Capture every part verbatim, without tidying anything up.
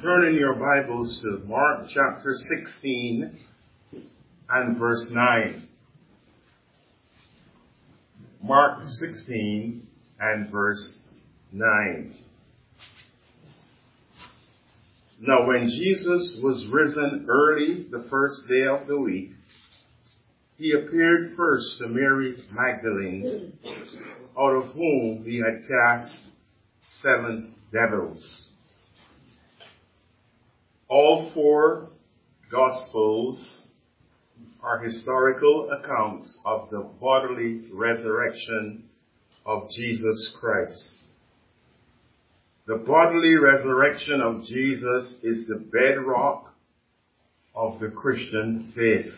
Turn in your Bibles to Mark chapter sixteen and verse nine. Mark sixteen and verse nine. Now when Jesus was risen early the first day of the week, he appeared first to Mary Magdalene, out of whom he had cast seven devils. All four Gospels are historical accounts of the bodily resurrection of Jesus Christ. The bodily resurrection of Jesus is the bedrock of the Christian faith.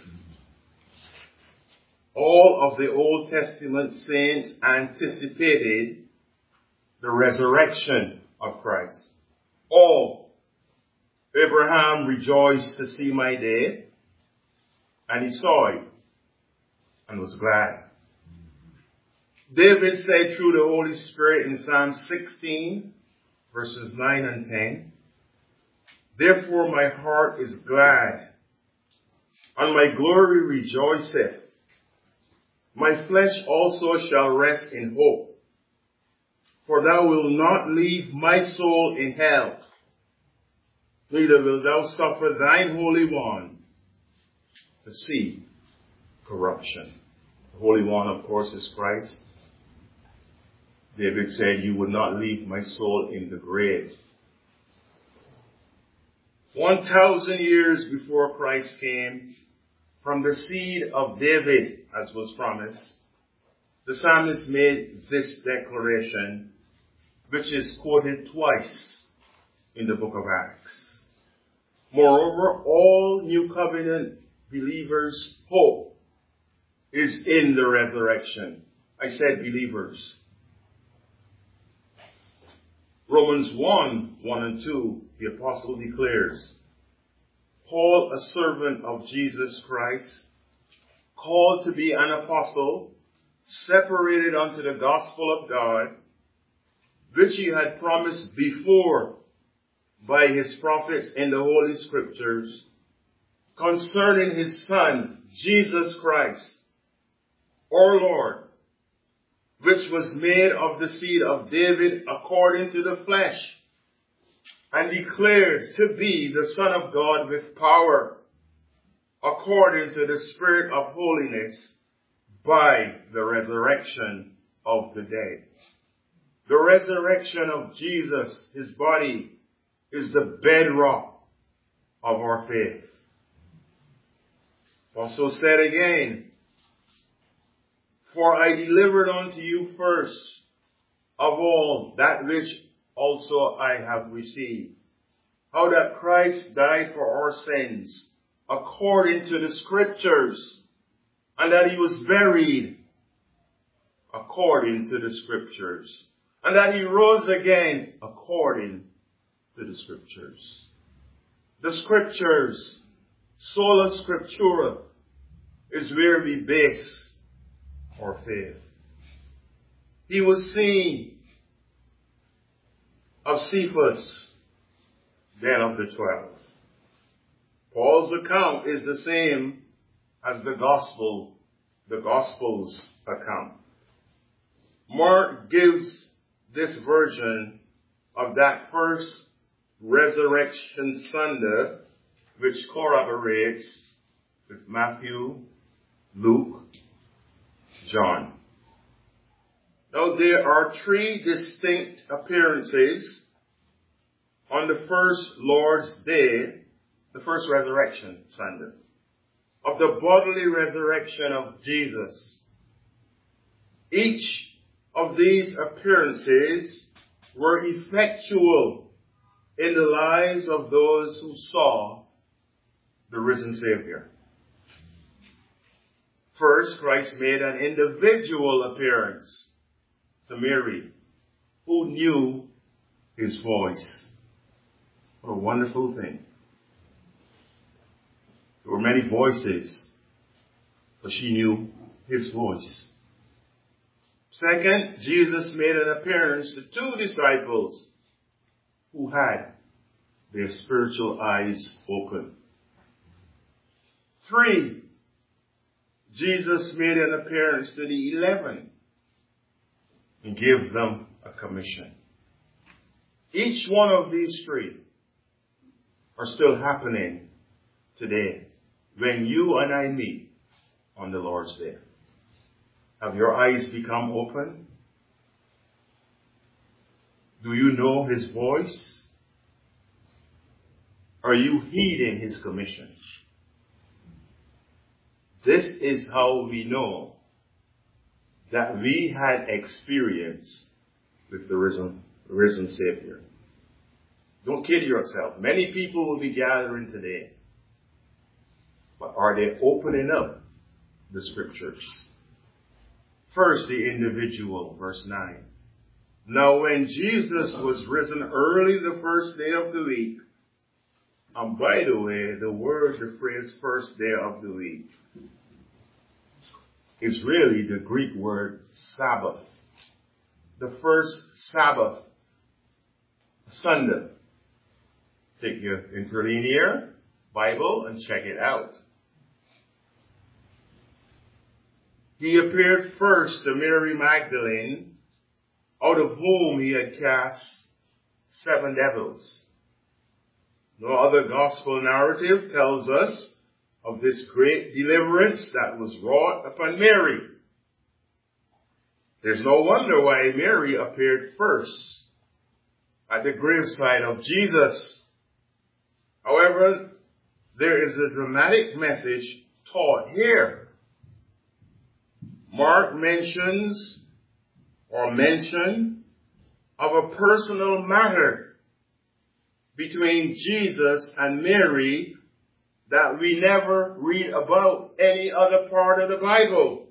All of the Old Testament saints anticipated the resurrection of Christ. All. Abraham rejoiced to see my day, and he saw it and was glad. David said through the Holy Spirit in Psalm sixteen, verses nine and ten, "Therefore my heart is glad, and my glory rejoiceth. My flesh also shall rest in hope, for thou wilt not leave my soul in hell, neither wilt thou suffer thine Holy One to see corruption." The Holy One, of course, is Christ. David said, "You would not leave my soul in the grave." One thousand years before Christ came, from the seed of David, as was promised, the psalmist made this declaration, which is quoted twice in the book of Acts. Moreover, all New Covenant believers' hope is in the resurrection. I said believers. Romans one, one and two, the apostle declares, "Paul, a servant of Jesus Christ, called to be an apostle, separated unto the gospel of God, which he had promised before by his prophets in the Holy Scriptures, concerning his Son, Jesus Christ, our Lord, which was made of the seed of David according to the flesh, and declared to be the Son of God with power, according to the Spirit of holiness, by the resurrection of the dead." The resurrection of Jesus, his body, is the bedrock of our faith. Also said again, "For I delivered unto you first of all that which also I have received, how that Christ died for our sins according to the Scriptures, and that he was buried according to the Scriptures, and that he rose again according to the Scriptures." The Scriptures, sola scriptura, is where we base our faith. He was seen of Cephas, then of the twelve. Paul's account is the same as the gospel, the gospel's account. Mark gives this version of that first Resurrection Sunday, which corroborates with Matthew, Luke, John. Now there are three distinct appearances on the first Lord's Day, the first Resurrection Sunday, of the bodily resurrection of Jesus. Each of these appearances were effectual in the lives of those who saw the risen Savior. First, Christ made an individual appearance to Mary, who knew his voice. What a wonderful thing. There were many voices, but she knew his voice. Second, Jesus made an appearance to two disciples who had their spiritual eyes open. Three, Jesus made an appearance to the eleven and gave them a commission. Each one of these three are still happening today when you and I meet on the Lord's Day. Have your eyes become open? Do you know His voice? Are you heeding His commission? This is how we know that we had experience with the risen, risen Savior. Don't kid yourself. Many people will be gathering today. But are they opening up the scriptures? First, the individual, verse nine. Now when Jesus was risen early the first day of the week, and by the way, the word, the phrase first day of the week, is really the Greek word Sabbath. The first Sabbath, Sunday. Take your interlinear Bible and check it out. He appeared first to Mary Magdalene, out of whom he had cast seven devils. No other gospel narrative tells us of this great deliverance that was wrought upon Mary. There's no wonder why Mary appeared first at the graveside of Jesus. However, there is a dramatic message taught here. Mark mentions or mention of a personal matter between Jesus and Mary that we never read about any other part of the Bible.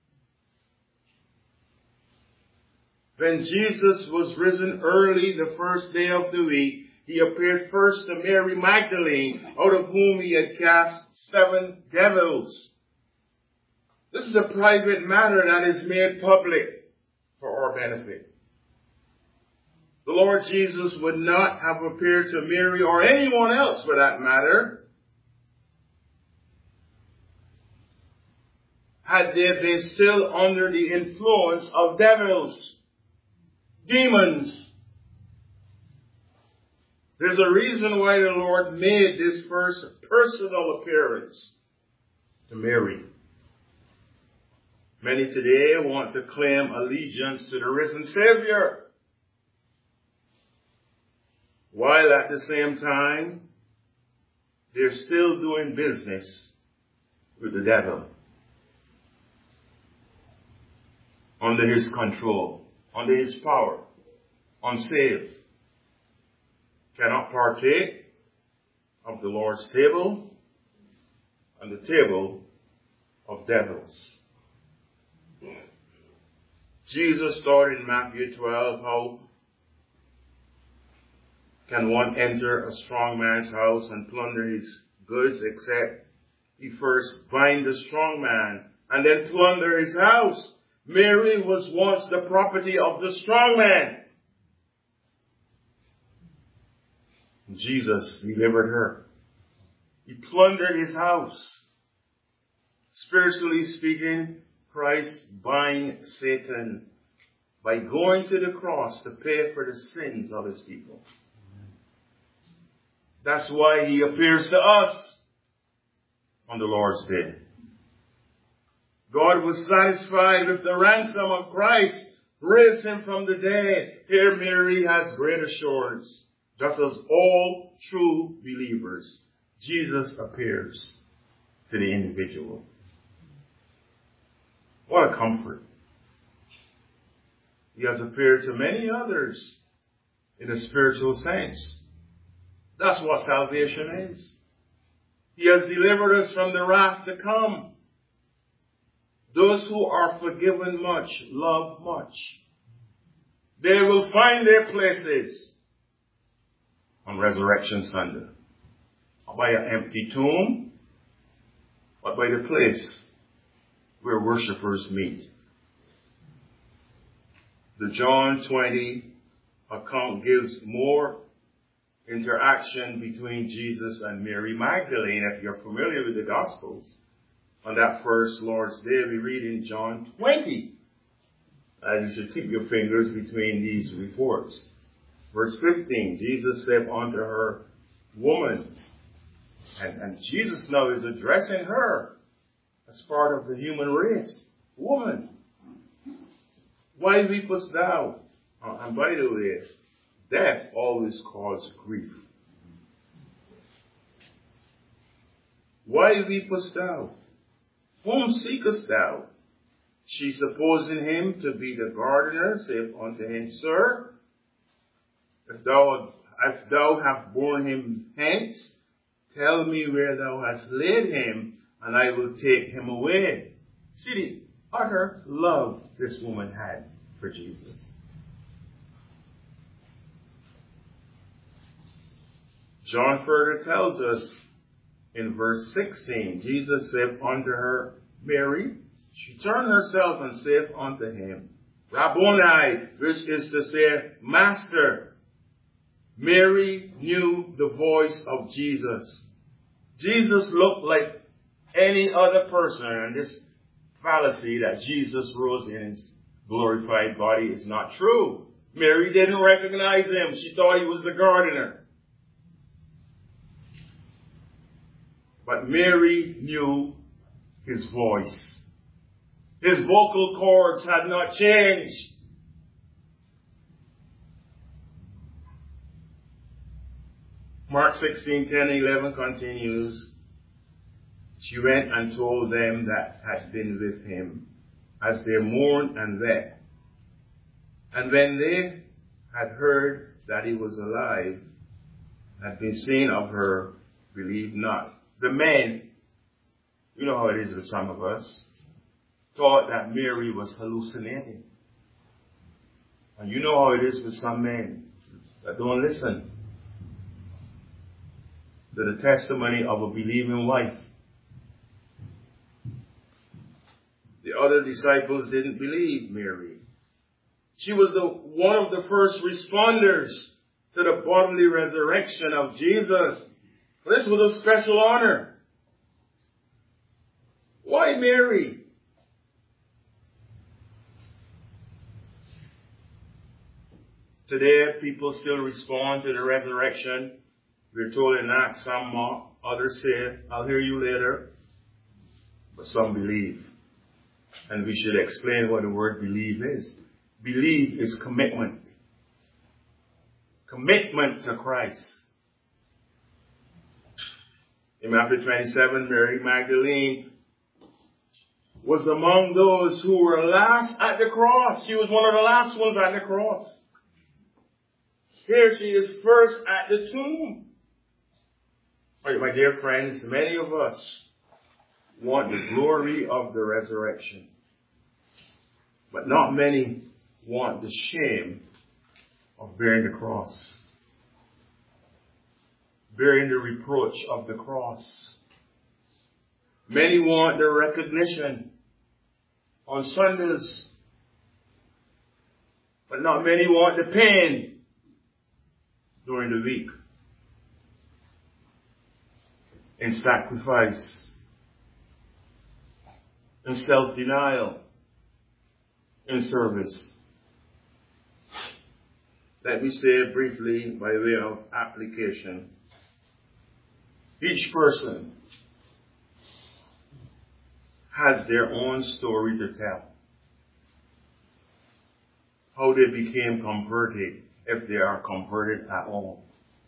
When Jesus was risen early the first day of the week, he appeared first to Mary Magdalene, out of whom he had cast seven devils. This is a private matter that is made public for our benefit. The Lord Jesus would not have appeared to Mary or anyone else for that matter had they been still under the influence of devils, demons. There's a reason why the Lord made this first personal appearance to Mary. Many today want to claim allegiance to the risen Savior, while at the same time, they're still doing business with the devil, under his control, under his power, unsaved, cannot partake of the Lord's table and the table of devils. Jesus taught in Matthew twelve, how can one enter a strong man's house and plunder his goods except he first bind the strong man and then plunder his house? Mary was once the property of the strong man. Jesus delivered her. He plundered his house. Spiritually speaking, Christ bind Satan by going to the cross to pay for the sins of his people. That's why he appears to us on the Lord's Day. God was satisfied with the ransom of Christ, raised him from the dead. Here Mary has great assurance. Just as all true believers, Jesus appears to the individual. What a comfort. He has appeared to many others in a spiritual sense. That's what salvation is. He has delivered us from the wrath to come. Those who are forgiven much love much. They will find their places on Resurrection Sunday. Not by an empty tomb, but by the place where worshipers meet. The John twenty account gives more interaction between Jesus and Mary Magdalene. If you're familiar with the Gospels, on that first Lord's Day, we read in John twenty. And you should keep your fingers between these reports. Verse fifteen, Jesus said unto her, Woman. And, and Jesus now is addressing her as part of the human race. Woman, why weepest thou? Uh, and by the way, death always causes grief. Why weepest thou? Whom seekest thou? She, supposing him to be the gardener, saith unto him, Sir, if thou, if thou have borne him hence, tell me where thou hast laid him, and I will take him away. See the utter love this woman had for Jesus. John further tells us in verse sixteen, Jesus said unto her, Mary. She turned herself and saith unto him, Rabboni, which is to say, Master. Mary knew the voice of Jesus. Jesus looked like any other person, and this fallacy that Jesus rose in his glorified body is not true. Mary didn't recognize him. She thought he was the gardener. But Mary knew his voice. His vocal cords had not changed. Mark sixteen, ten, eleven continues. She went and told them that had been with him, as they mourned and wept. And when they had heard that he was alive, had been seen of her, believed not. The men, you know how it is with some of us, thought that Mary was hallucinating. And you know how it is with some men that don't listen to the testimony of a believing wife. The other disciples didn't believe Mary. She was the, one of the first responders to the bodily resurrection of Jesus. This was a special honor. Why Mary? Today, people still respond to the resurrection. We're told in Acts, some mock, others say, I'll hear you later. But some believe. And we should explain what the word believe is. Believe is commitment. Commitment to Christ. In Matthew twenty-seven, Mary Magdalene was among those who were last at the cross. She was one of the last ones at the cross. Here she is first at the tomb. Right, my dear friends, many of us want the glory of the resurrection. But not many want the shame of bearing the cross. Bearing the reproach of the cross. Many want the recognition on Sundays. But not many want the pain during the week. In sacrifice. In self-denial. In service. Let me say briefly by way of application. Each person has their own story to tell. How they became converted, if they are converted at all.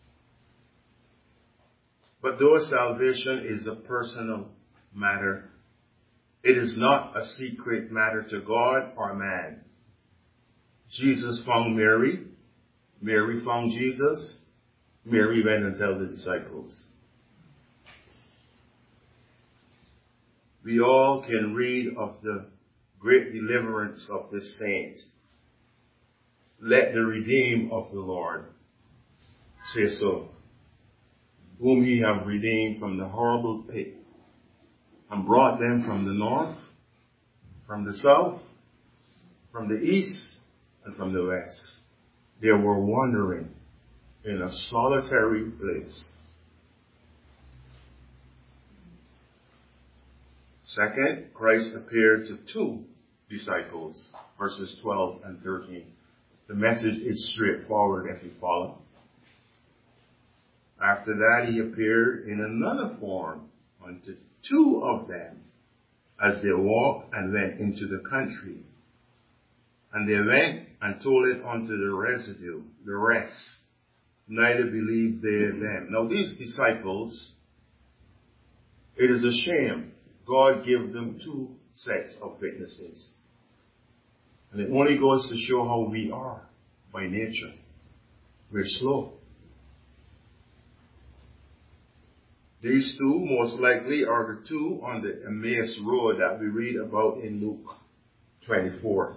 But though salvation is a personal matter, it is not a secret matter to God or man. Jesus found Mary. Mary found Jesus. Mary went and told the disciples. We all can read of the great deliverance of this saint. Let the redeemed of the Lord say so, whom he have redeemed from the horrible pit, and brought them from the north, from the south, from the east, and from the west. They were wandering in a solitary place. Second, Christ appeared to two disciples, verses twelve and thirteen. The message is straightforward if you follow. After that, he appeared in another form unto two of them as they walked and went into the country. And they went and told it unto the residue, the rest. Neither believed they them. Now these disciples, it is a shame God gave them two sets of witnesses. And it only goes to show how we are by nature. We're slow. These two most likely are the two on the Emmaus Road that we read about in Luke twenty-four.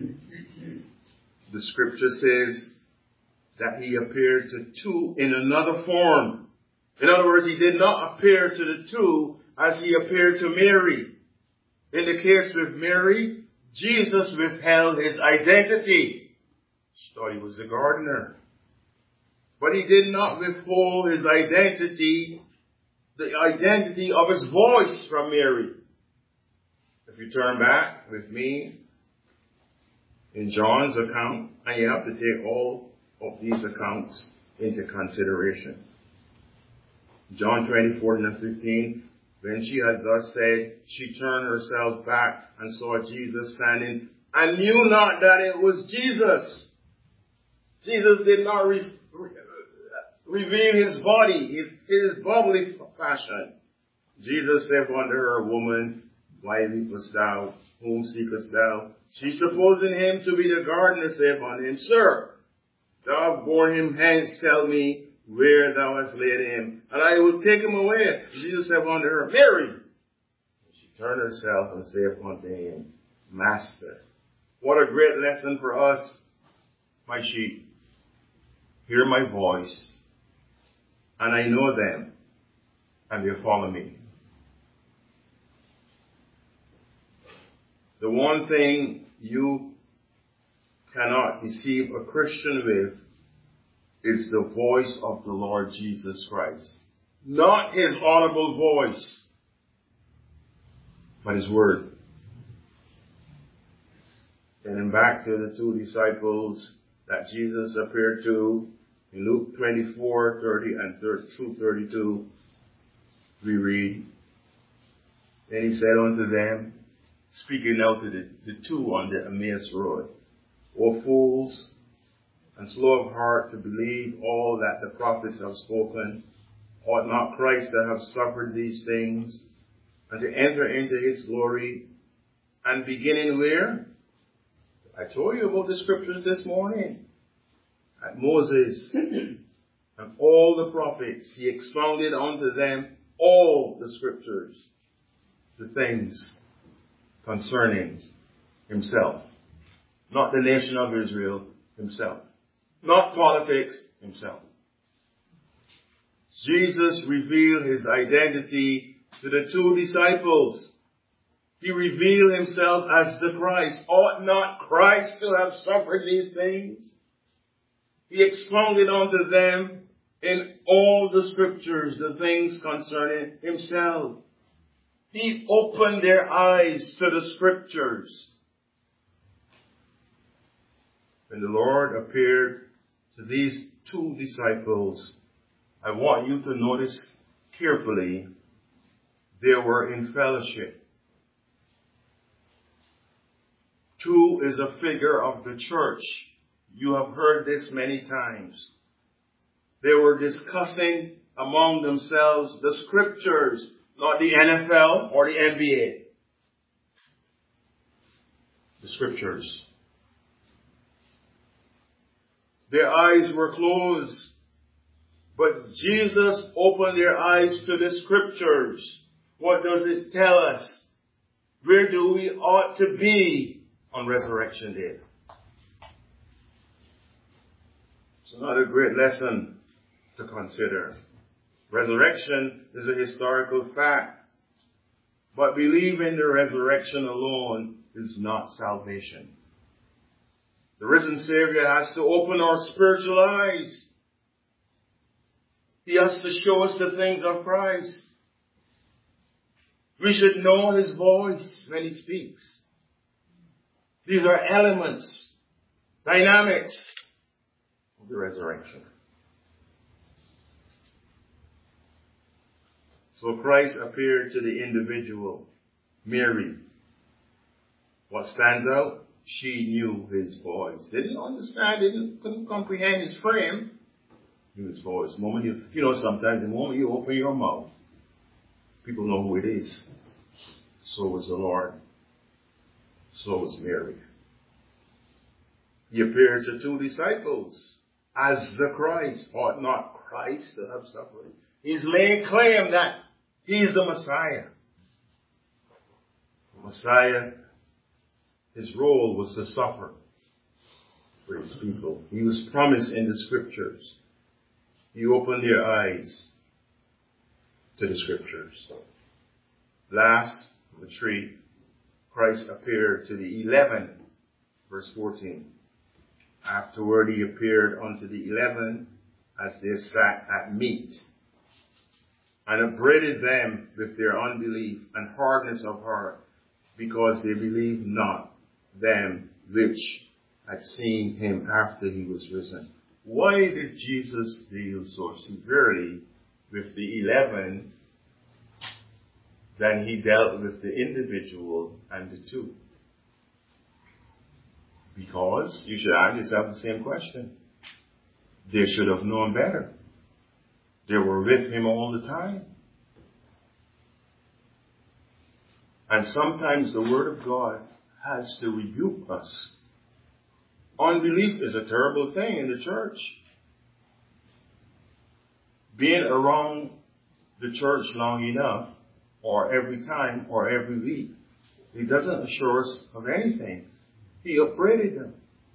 The scripture says that he appeared to two in another form. In other words, he did not appear to the two as he appeared to Mary. In the case with Mary, Jesus withheld his identity. She thought he was the gardener. But he did not withhold his identity, the identity of his voice from Mary. If you turn back with me in John's account, and you have to take all of these accounts into consideration. John twenty, fourteen and fifteen, when she had thus said, she turned herself back and saw Jesus standing and knew not that it was Jesus. Jesus did not re- re- reveal his body, his, his bodily fashion. Jesus said unto her, Woman, why weepest thou? Whom seekest thou? She supposing him to be the gardener said unto him, Sir, thou hast borne him hence, tell me where thou hast laid him, and I will take him away. Jesus said unto her, Mary. She turned herself and said unto him, Master. What a great lesson for us, my sheep. Hear my voice, and I know them, and they follow me. The one thing you cannot deceive a Christian with is the voice of the Lord Jesus Christ. Not his audible voice, but his word. And then back to the two disciples that Jesus appeared to in Luke twenty-four, thirty and through thirty-two, we read, Then he said unto them, speaking now to the, the two on the Emmaus Road, O fools, and slow of heart to believe all that the prophets have spoken, ought not Christ to have suffered these things, and to enter into his glory? And beginning where? I told you about the scriptures this morning. At Moses and all the prophets, he expounded unto them all the scriptures, the things concerning himself. Not the nation of Israel, himself. Not politics, himself. Jesus revealed his identity to the two disciples. He revealed himself as the Christ. Ought not Christ to have suffered these things? He expounded unto them in all the scriptures the things concerning himself. He opened their eyes to the scriptures. When the Lord appeared to these two disciples, I want you to notice carefully, they were in fellowship. Two is a figure of the church. You have heard this many times. They were discussing among themselves the scriptures, not the N F L or the N B A. The scriptures. Their eyes were closed, but Jesus opened their eyes to the scriptures. What does it tell us? Where do we ought to be on Resurrection Day? It's another great lesson to consider. Resurrection is a historical fact, but believing the resurrection alone is not salvation. The risen Savior has to open our spiritual eyes He has to show us the things of Christ. We should know his voice when he speaks. These are elements, dynamics of the resurrection. So Christ appeared to the individual, Mary. What stands out? She knew his voice. Didn't understand, didn't, couldn't comprehend his frame. Knew his voice. The moment you, you know, sometimes the moment you open your mouth, people know who it is. So was the Lord. So was Mary. He appeared to two disciples as the Christ. Ought not Christ to have suffered? He's laying claim that he's the Messiah. The Messiah, his role was to suffer for his people. He was promised in the scriptures. He opened their eyes to the scriptures. Last, number three, Christ appeared to the eleven, verse fourteen. Afterward he appeared unto the eleven as they sat at meat, and upbraided them with their unbelief and hardness of heart, because they believed not them which had seen him after he was risen. Why did Jesus deal so severely with the eleven than he dealt with the individual and the two? Because you should ask yourself the same question. They should have known better. They were with him all the time. And sometimes the Word of God has to rebuke us. Unbelief is a terrible thing in the church. Being around the church long enough, or every time, or every week, it doesn't assure us of anything. He upbraided them.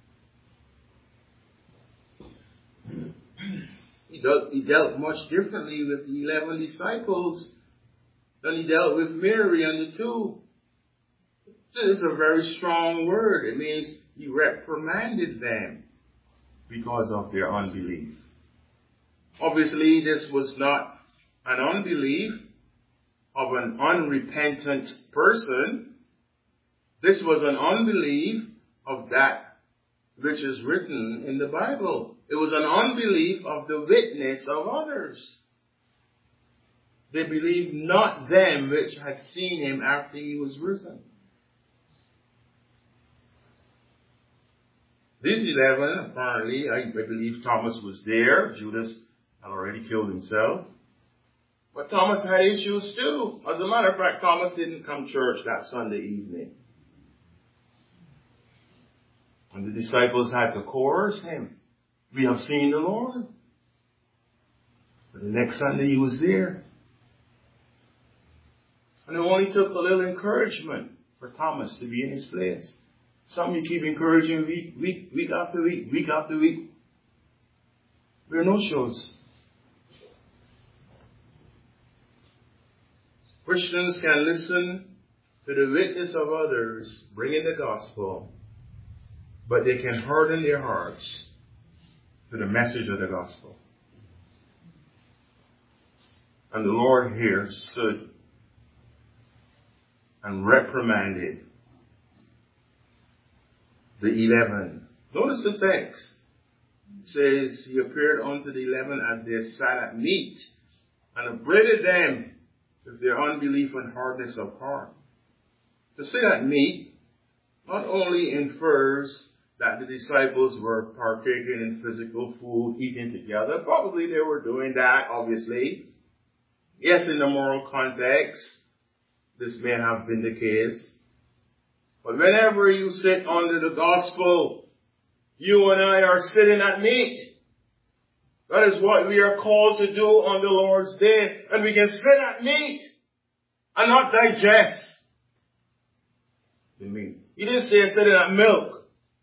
He, dealt, he dealt much differently with the eleven disciples than he dealt with Mary and the two. This is a very strong word. It means he reprimanded them because of their unbelief. Obviously, this was not an unbelief of an unrepentant person. This was an unbelief of that which is written in the Bible. It was an unbelief of the witness of others. They believed not them which had seen him after he was risen. These eleven, apparently, I, I believe Thomas was there. Judas had already killed himself. But Thomas had issues too. As a matter of fact, Thomas didn't come to church that Sunday evening. And the disciples had to coerce him. We have seen the Lord. But the next Sunday he was there. And it only took a little encouragement for Thomas to be in his place. Some you keep encouraging week, week, week after week, week after week. There are no shows. Christians can listen to the witness of others bringing the gospel, but they can harden their hearts to the message of the gospel. And the Lord here stood and reprimanded the eleven. Notice the text. It says, he appeared unto the eleven as they sat at meat, and upbraided them with their unbelief and hardness of heart. To sit at meat not only infers that the disciples were partaking in physical food, eating together. Probably they were doing that, obviously. Yes, in the moral context, this may have been the case. But whenever you sit under the gospel, you and I are sitting at meat. That is what we are called to do on the Lord's day. And we can sit at meat and not digest the meat. He didn't say sitting at milk.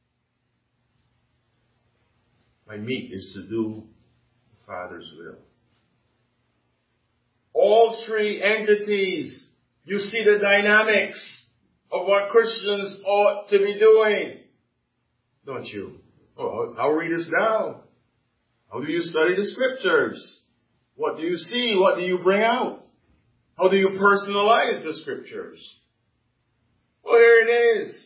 My meat is to do the Father's will. All three entities, you see the dynamics of what Christians ought to be doing. Don't you? Oh, I'll read this down. How do you study the scriptures? What do you see? What do you bring out? How do you personalize the scriptures? Well, here it is.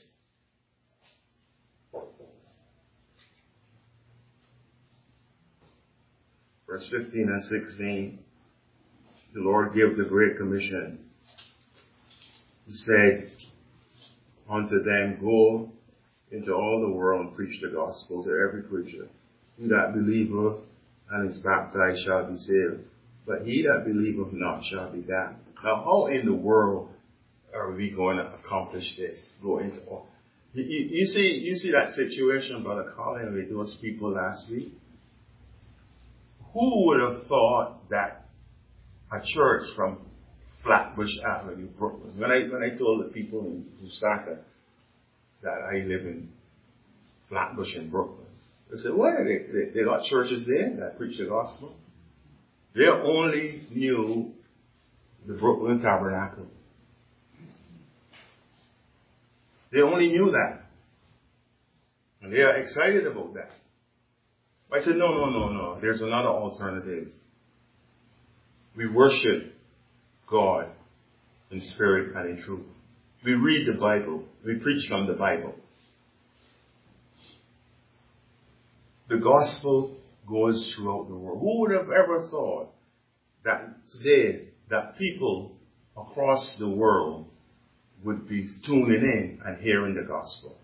Verse fifteen and sixteen. The Lord gave the Great Commission. He said unto them, go into all the world and preach the gospel to every creature. He that believeth and is baptized shall be saved, but he that believeth not shall be damned. Now, how in the world are we going to accomplish this? Go into all. You, you, you see, you see that situation, Brother Colin, with those people last week. Who would have thought that a church from Flatbush Avenue, Brooklyn? When I when I told the people in Lusaka that I live in Flatbush in Brooklyn, they said, "What? They, they, they got churches there that preach the gospel." They only knew the Brooklyn Tabernacle. They only knew that. And they are excited about that. I said, no, no, no, no. There's another alternative. We worship God in spirit and in truth. We read the Bible. We preach from the Bible. The gospel goes throughout the world. Who would have ever thought that today that people across the world would be tuning in and hearing the gospel?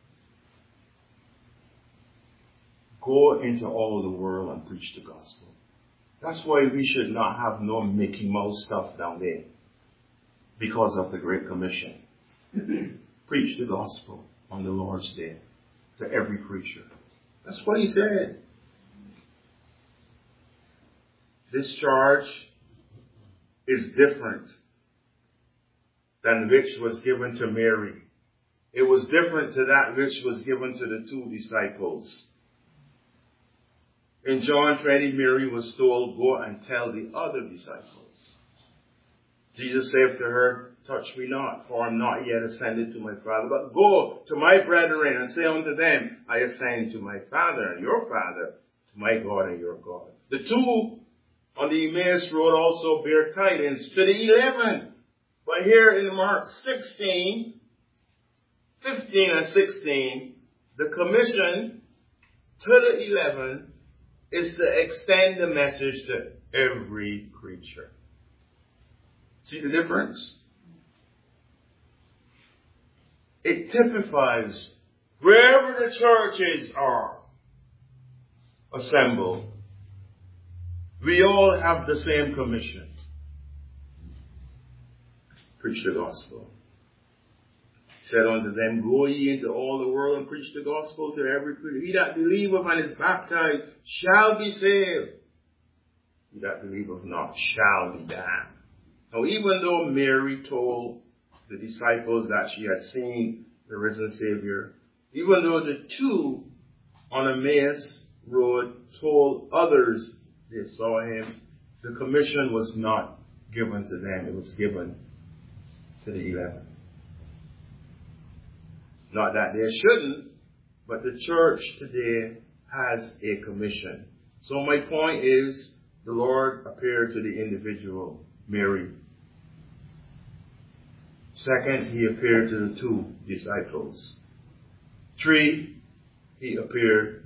Go into all the world and preach the gospel. That's why we should not have no Mickey Mouse stuff down there, because of the Great Commission. Preach the gospel on the Lord's day to every creature. That's what he said. This charge is different than which was given to Mary. It was different to that which was given to the two disciples. In John twenty, Mary was told, go and tell the other disciples. Jesus said to her, touch me not, for I am not yet ascended to my Father, but go to my brethren and say unto them, I ascend to my Father and your Father, to my God and your God. The two on the Emmaus road also bear tidings to the eleven. But here in Mark sixteen, fifteen and sixteen, the commission to the eleven is to extend the message to every creature. See the difference? It typifies wherever the churches are assembled, we all have the same commission. Preach the gospel. He said unto them, go ye into all the world and preach the gospel to every creature. He that believeth and is baptized shall be saved. He that believeth not shall be damned. Now, even though Mary told the disciples that she had seen the risen Savior, even though the two on Emmaus road told others they saw him, the commission was not given to them. It was given to the eleven. Not that they shouldn't, but the church today has a commission. So my point is, the Lord appeared to the individual, Mary. Second, he appeared to the two disciples. Three, he appeared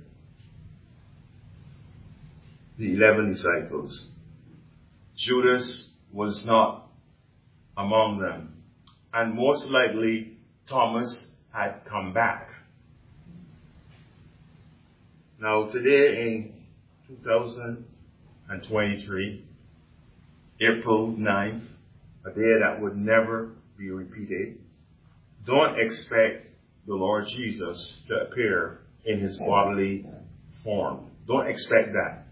to the eleven disciples. Judas was not among them. And most likely, Thomas had come back. Now today in two thousand twenty-three, April ninth, a day that would never be repeated, don't expect the Lord Jesus to appear in his bodily form. Don't expect that.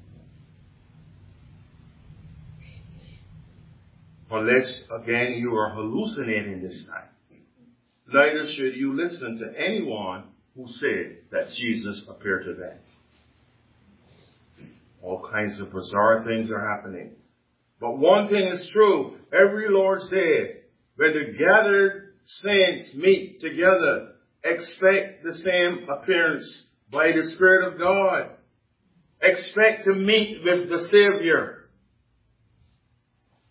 Unless, again, you are hallucinating this time. Neither should you listen to anyone who said that Jesus appeared to them. All kinds of bizarre things are happening. But one thing is true. Every Lord's Day, when the gathered saints meet together, expect the same appearance by the Spirit of God. Expect to meet with the Savior.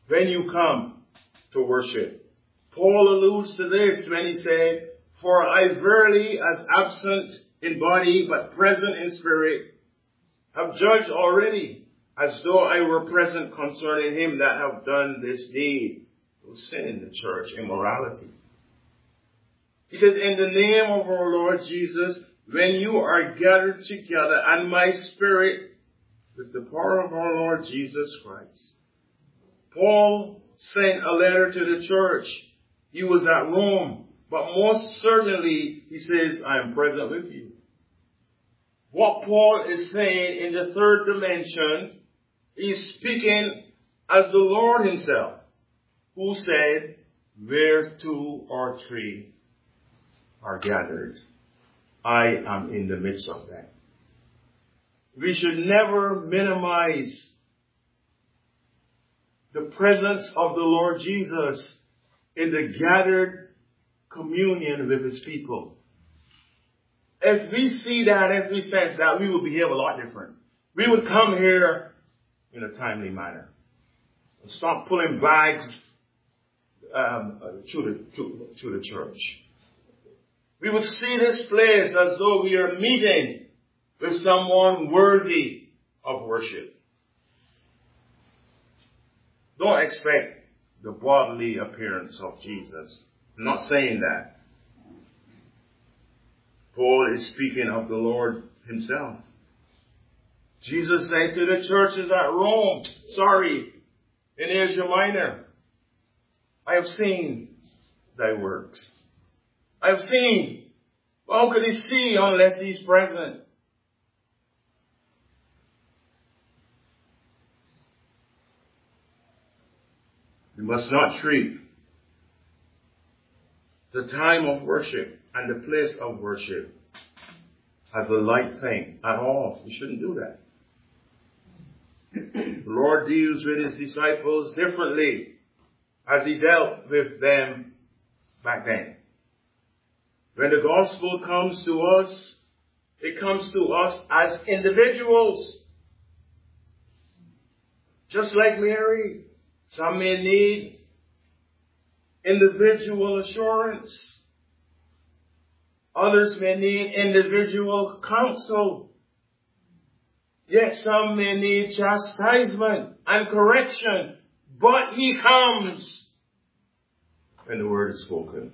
when you come to worship. Paul alludes to this when he said, "For I verily, as absent in body, but present in spirit, have judged already, as though I were present concerning him that have done this deed." Sin in the church, immorality. He says, "In the name of our Lord Jesus, when you are gathered together, and my spirit, with the power of our Lord Jesus Christ." Paul sent a letter to the church. He was at Rome, but most certainly he says, "I am present with you." What Paul is saying in the third dimension, he's speaking as the Lord himself, who said, "Where two or three are gathered, I am in the midst of them." We should never minimize the presence of the Lord Jesus in the gathered communion with his people. If we see that, if we sense that, we will behave a lot different. We would come here in a timely manner. Stop pulling bags um, through, the, through, through the church. We would see this place as though we are meeting with someone worthy of worship. Don't expect the bodily appearance of Jesus. I'm not saying that. Paul is speaking of the Lord himself. Jesus said to the churches at Rome, sorry, in Asia Minor, "I have seen thy works." I have seen. How could he see unless he's present? We must not treat the time of worship and the place of worship as a light thing at all. We shouldn't do that. The Lord deals with his disciples differently as he dealt with them back then. When the gospel comes to us, it comes to us as individuals. Just like Mary, some may need individual assurance. Others may need individual counsel. Yet some may need chastisement and correction. But he comes when the word is spoken.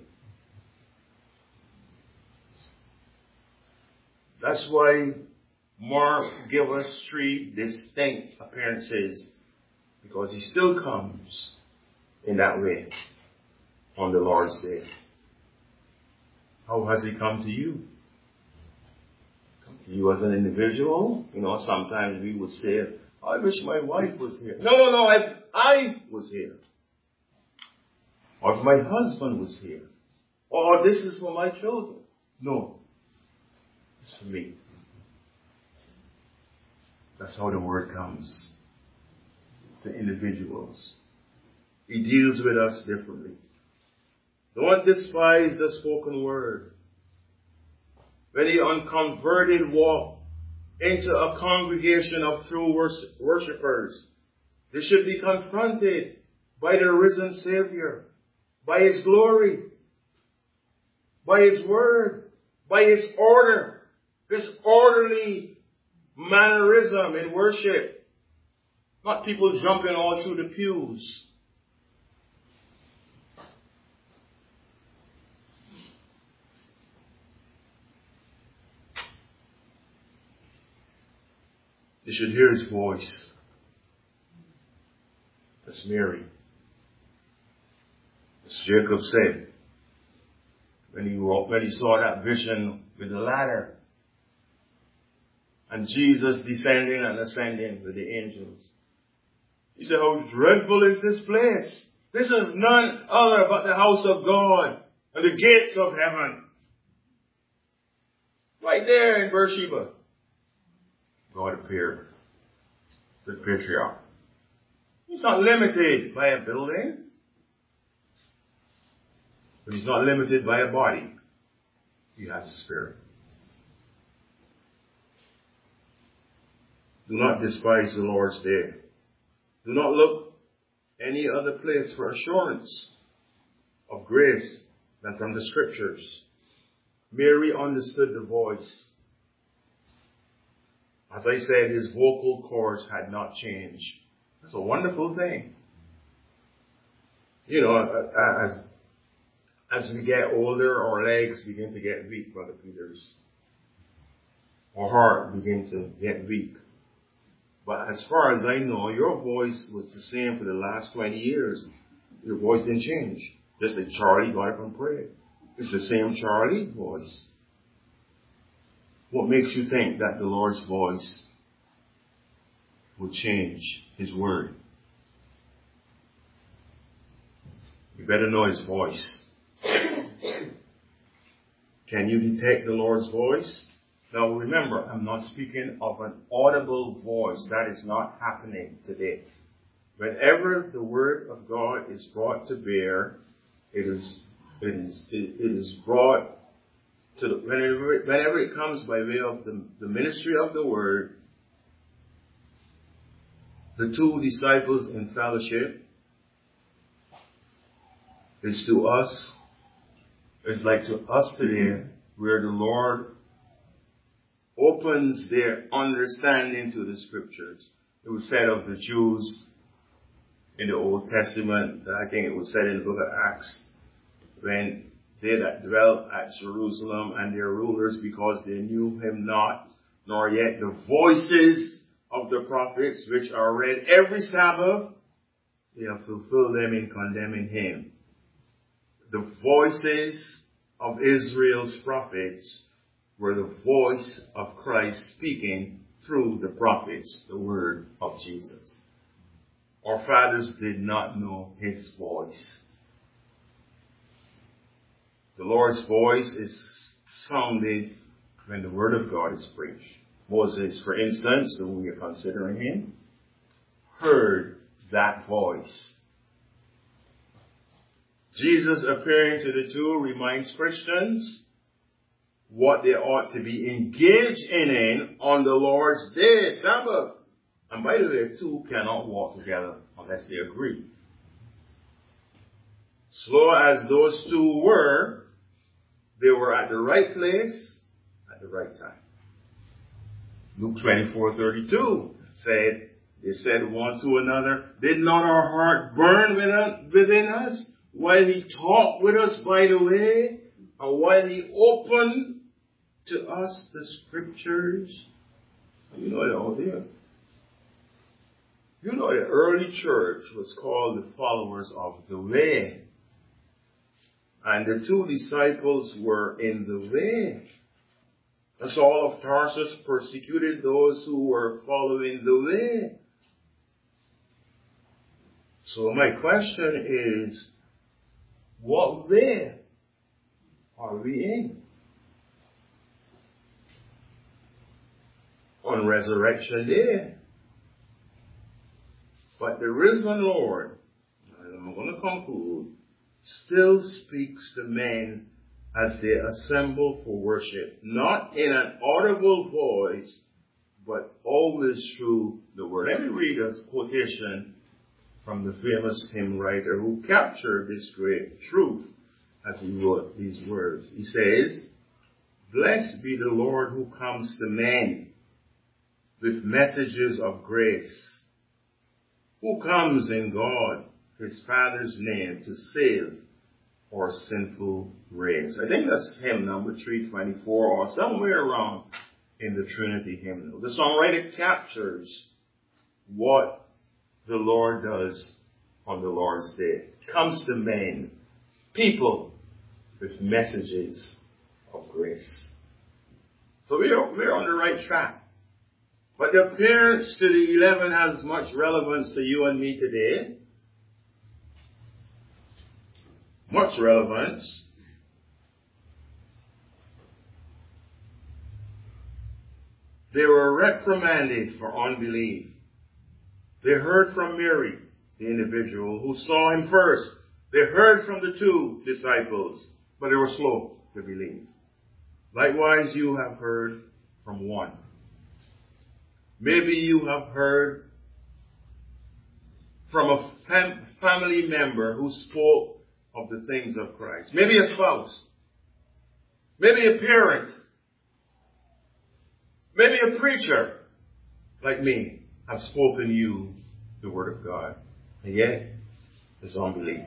That's why Mark gives us three distinct appearances, because he still comes in that way on the Lord's Day. How has he come to you? Come to you as an individual? You know, sometimes we would say, "I wish my wife was here." No, no, no, if I was here. Or if my husband was here. Or this is for my children. No. It's for me. That's how the word comes to individuals. He deals with us differently. Don't despise the spoken word. When the unconverted walk into a congregation of true worshippers, they should be confronted by the risen Savior, by his glory, by his word, by his order, his orderly mannerism in worship. Not people jumping all through the pews. They should hear his voice. That's Mary. As Jacob said, when he, when he saw that vision with the ladder, and Jesus descending and ascending with the angels, he said, "How dreadful is this place? This is none other but the house of God and the gates of heaven." Right there in Beersheba, God appeared to the patriarch. He's not limited by a building, but he's not limited by a body. He has a spirit. Do not despise the Lord's day. Do not look any other place for assurance of grace than from the scriptures. Mary understood the voice. As I said, his vocal cords had not changed. That's a wonderful thing. You know, as, as we get older, our legs begin to get weak, Brother Peters. Our heart begins to get weak. But as far as I know, your voice was the same for the last twenty years. Your voice didn't change. Just like Charlie got up and prayed. It's the same Charlie voice. What makes you think that the Lord's voice will change his word? You better know his voice. Can you detect the Lord's voice? Now remember, I'm not speaking of an audible voice. That is not happening today. Whenever the word of God is brought to bear, it is it is it, it is brought to the, whenever whenever it comes by way of the, the ministry of the word. The two disciples in fellowship is to us, it's like to us today, where the Lord opens their understanding to the scriptures. It was said of the Jews in the Old Testament, I think it was said in the book of Acts, when they that dwelt at Jerusalem and their rulers, because they knew him not, nor yet the voices of the prophets which are read every Sabbath, they have fulfilled them in condemning him. The voices of Israel's prophets were the voice of Christ speaking through the prophets, the word of Jesus. Our fathers did not know his voice. The Lord's voice is sounded when the word of God is preached. Moses, for instance, who we are considering him, heard that voice. Jesus appearing to the two reminds Christians what they ought to be engaged in, in on the Lord's day, Sabbath. And by the way, two cannot walk together unless they agree. Slow as those two were, they were at the right place at the right time. Luke twenty-four thirty-two said, they said one to another, did not our heart burn within us while he talked with us by the way, and while he opened to us the scriptures? You know it all there. You know the early church was called the followers of the way. And the two disciples were in the way. Saul of Tarsus persecuted those who were following the way. So my question is, what way are we in? On Resurrection Day. But the risen Lord, and I'm going to conclude, still speaks to men as they assemble for worship, not in an audible voice, but always through the word. Let me read a quotation from the famous hymn writer who captured this great truth as he wrote these words. He says, blessed be the Lord who comes to men with messages of grace, who comes in God, his Father's name, to save our sinful race. I think that's hymn number three twenty-four or somewhere around in the Trinity hymnal. The songwriter captures what the Lord does on the Lord's day. Comes to men, people with messages of grace. So we are, we're on the right track. But the appearance to the eleven has much relevance to you and me today. Much relevance. They were reprimanded for unbelief. They heard from Mary, the individual who saw him first. They heard from the two disciples, but they were slow to believe. Likewise, you have heard from one. Maybe you have heard from a fam- family member who spoke of the things of Christ. Maybe a spouse. Maybe a parent. Maybe a preacher like me have spoken you the word of God. And yet, it's unbelief.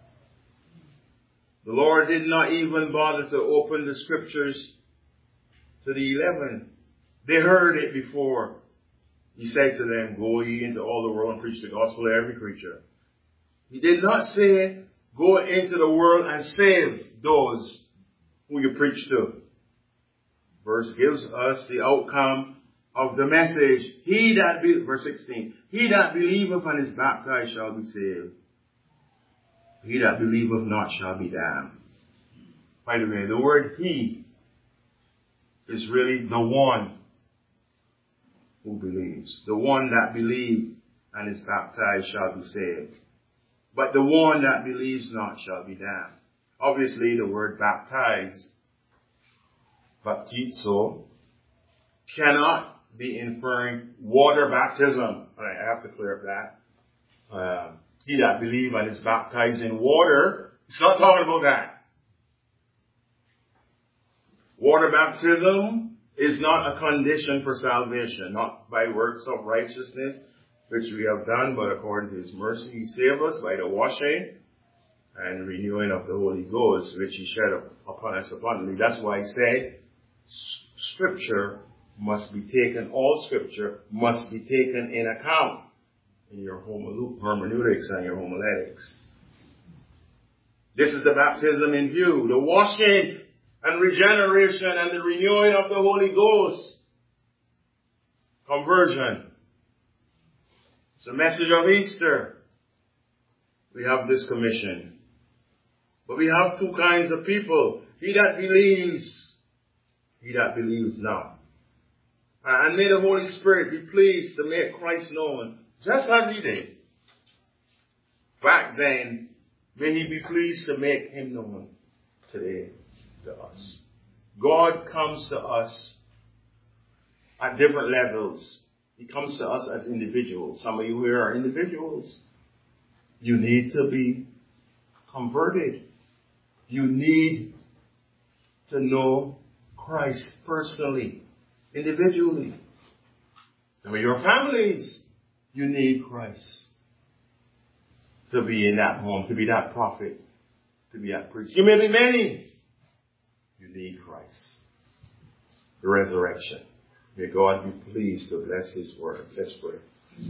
The Lord did not even bother to open the scriptures to the eleven. They heard it before. He said to them, go ye into all the world and preach the gospel to every creature. He did not say, go into the world and save those who you preach to. Verse gives us the outcome of the message. He that be, verse sixteen, he that believeth and is baptized shall be saved. He that believeth not shall be damned. By the way, the word he is really the one who believes. The one that believes and is baptized shall be saved. But the one that believes not shall be damned. Obviously, the word baptize, baptizo, cannot be inferring water baptism. Right, I have to clear up that. Um, he that believes and is baptized in water, it's not talking about that. Water baptism is not a condition for salvation, not by works of righteousness, which we have done, but according to his mercy, he saved us by the washing and renewing of the Holy Ghost, which he shed upon us abundantly. That's why I say Scripture must be taken, all Scripture must be taken in account in your hermeneutics and your homiletics. This is the baptism in view, the washing and regeneration and the renewing of the Holy Ghost. Conversion. It's the message of Easter. We have this commission. But we have two kinds of people. He that believes, he that believes not. And may the Holy Spirit be pleased to make Christ known, just as he did back then. May he be pleased to make him known today to us. God comes to us at different levels. He comes to us as individuals. Some of you here are individuals. You need to be converted. You need to know Christ personally, individually. Some of your families, you need Christ to be in that home, to be that prophet, to be that priest. You may be many. You need Christ. The resurrection. May God be pleased to bless his word. Let's pray.